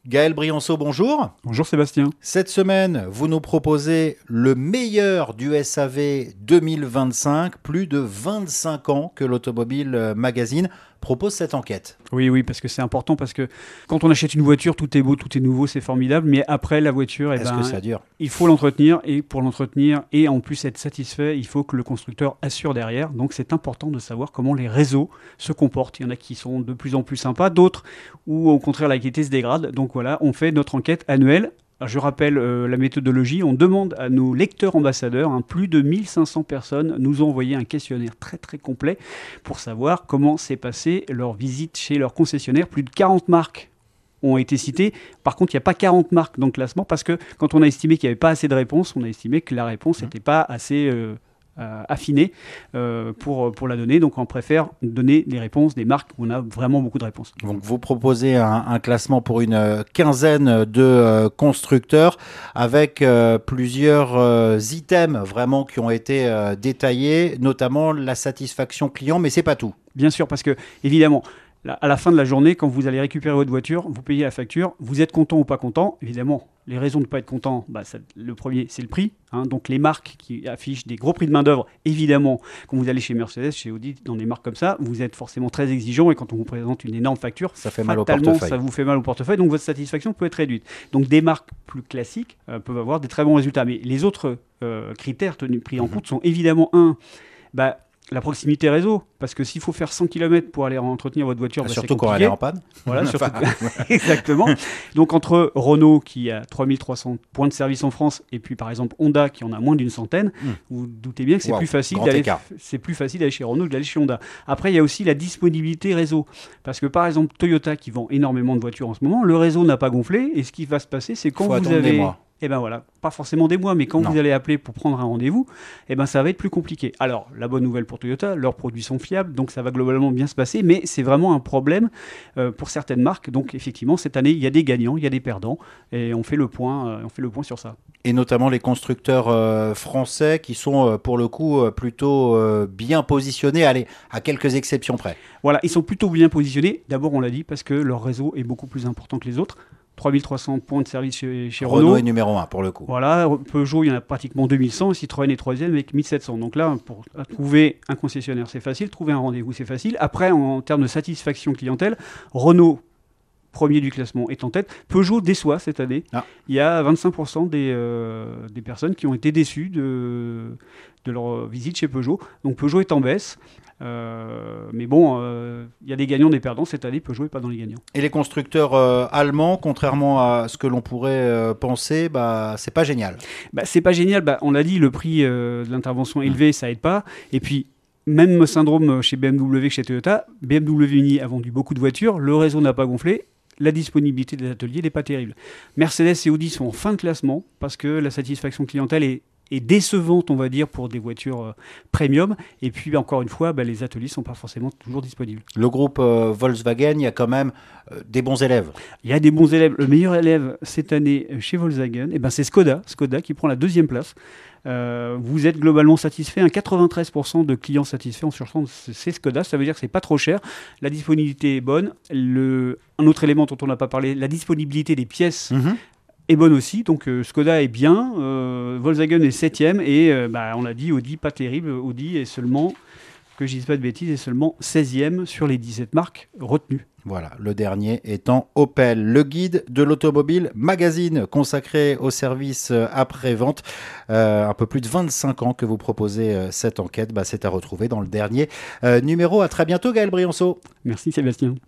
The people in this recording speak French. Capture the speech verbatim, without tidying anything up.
Gaël Brianceau, bonjour. Bonjour Sébastien. Cette semaine, vous nous proposez le meilleur du S A V deux mille vingt-cinq. Plus de vingt-cinq ans que l'Automobile Magazine propose cette enquête. Oui, oui, parce que c'est important, parce que quand on achète une voiture, tout est beau, tout est nouveau, c'est formidable, mais après la voiture, eh Est-ce ben, que ça dure ? il faut l'entretenir, et pour l'entretenir et en plus être satisfait, il faut que le constructeur assure derrière. Donc c'est important de savoir comment les réseaux se comportent. Il y en a qui sont de plus en plus sympas, d'autres où au contraire la qualité se dégrade. Donc voilà, on fait notre enquête annuelle. Alors, je rappelle euh, la méthodologie, on demande à nos lecteurs ambassadeurs, hein, plus de mille cinq cents personnes nous ont envoyé un questionnaire très très complet pour savoir comment s'est passée leur visite chez leur concessionnaire. Plus de quarante marques ont été citées. Par contre, il n'y a pas quarante marques dans le classement parce que quand on a estimé qu'il n'y avait pas assez de réponses, on a estimé que la réponse n'était pas assez euh, euh, affinée euh, pour, pour la donner. Donc on préfère donner les réponses des marques où on a vraiment beaucoup de réponses. Donc vous proposez un, un classement pour une quinzaine de euh, constructeurs avec euh, plusieurs euh, items vraiment qui ont été euh, détaillés, notamment la satisfaction client, mais c'est pas tout. Bien sûr, parce que évidemment, à la fin de la journée, quand vous allez récupérer votre voiture, vous payez la facture, vous êtes content ou pas content. Évidemment, les raisons de ne pas être content, bah, ça, le premier, c'est le prix. Hein, donc les marques qui affichent des gros prix de main-d'œuvre, évidemment, quand vous allez chez Mercedes, chez Audi, dans des marques comme ça, vous êtes forcément très exigeant et quand on vous présente une énorme facture, ça fait mal au fatalement, portefeuille. Ça vous fait mal au portefeuille, donc votre satisfaction peut être réduite. Donc des marques plus classiques euh, peuvent avoir des très bons résultats. Mais les autres euh, critères tenus, pris en compte sont évidemment, un, bah, la proximité réseau, parce que s'il faut faire cent kilomètres pour aller entretenir votre voiture, bah, surtout c'est compliqué. quand elle est en panne. Voilà, surtout. Exactement. Donc entre Renault qui a trois mille trois cents points de service en France et puis par exemple Honda qui en a moins d'une centaine, mmh. vous doutez bien que c'est, wow, plus facile d'aller, c'est plus facile d'aller chez Renault que d'aller chez Honda. Après, il y a aussi la disponibilité réseau, parce que par exemple Toyota qui vend énormément de voitures en ce moment, le réseau n'a pas gonflé et ce qui va se passer, c'est quand faut vous avez... des mois. Eh ben voilà, pas forcément des mois, mais quand non. vous allez appeler pour prendre un rendez-vous, eh ben ça va être plus compliqué. Alors, la bonne nouvelle pour Toyota, leurs produits sont fiables, donc ça va globalement bien se passer, mais c'est vraiment un problème euh, pour certaines marques. Donc effectivement, cette année, il y a des gagnants, il y a des perdants, et on fait le point, euh, on fait le point sur ça. Et notamment les constructeurs euh, français qui sont euh, pour le coup euh, plutôt euh, bien positionnés, allez, à quelques exceptions près. Voilà, ils sont plutôt bien positionnés. D'abord, on l'a dit, parce que leur réseau est beaucoup plus important que les autres. trois mille trois cents points de service chez, chez Renault. Renault est numéro un pour le coup. Voilà, Peugeot, il y en a pratiquement deux mille cent, Citroën est troisième avec mille sept cents. Donc là, pour trouver un concessionnaire, c'est facile, trouver un rendez-vous, c'est facile. Après, en, en termes de satisfaction clientèle, Renault, premier du classement, est en tête. Peugeot déçoit cette année. Ah. Il y a vingt-cinq pour cent des, euh, des personnes qui ont été déçues de, de leur visite chez Peugeot. Donc Peugeot est en baisse. Euh, mais bon, il euh, y a des gagnants, des perdants. Cette année, Peugeot n'est pas dans les gagnants. Et les constructeurs euh, allemands, contrairement à ce que l'on pourrait euh, penser, bah, c'est pas génial. Bah, c'est pas génial. Bah, on l'a dit, le prix euh, de l'intervention élevé, ça aide pas. Et puis, même syndrome chez B M W que chez Toyota. B M W Uni a vendu beaucoup de voitures, le réseau n'a pas gonflé. La disponibilité des ateliers n'est pas terrible. Mercedes et Audi sont en fin de classement parce que la satisfaction clientèle est est décevante, on va dire, pour des voitures euh, premium. Et puis, encore une fois, bah, les ateliers ne sont pas forcément toujours disponibles. Le groupe euh, Volkswagen, il y a quand même euh, des bons élèves. Il y a des bons élèves. Le meilleur élève cette année chez Volkswagen, eh ben, c'est Skoda. Skoda qui prend la deuxième place. Euh, vous êtes globalement satisfait. Un quatre-vingt-treize pour cent de clients satisfaits en surchange, c'est Skoda. Ça veut dire que c'est pas trop cher. La disponibilité est bonne. Le... Un autre élément dont on n'a pas parlé, la disponibilité des pièces mmh. est bonne aussi. Donc euh, Skoda est bien. Euh, Volkswagen est septième. Et euh, bah, on l'a dit, Audi pas terrible. Audi est seulement, que je dise pas de bêtises, est seulement seizième sur les dix-sept marques retenues. Voilà, le dernier étant Opel, le guide de l'Automobile Magazine consacré au service après-vente. Euh, un peu plus de vingt-cinq ans que vous proposez euh, cette enquête. Bah, c'est à retrouver dans le dernier euh, numéro. À très bientôt, Gaël Brianceau. Merci Sébastien.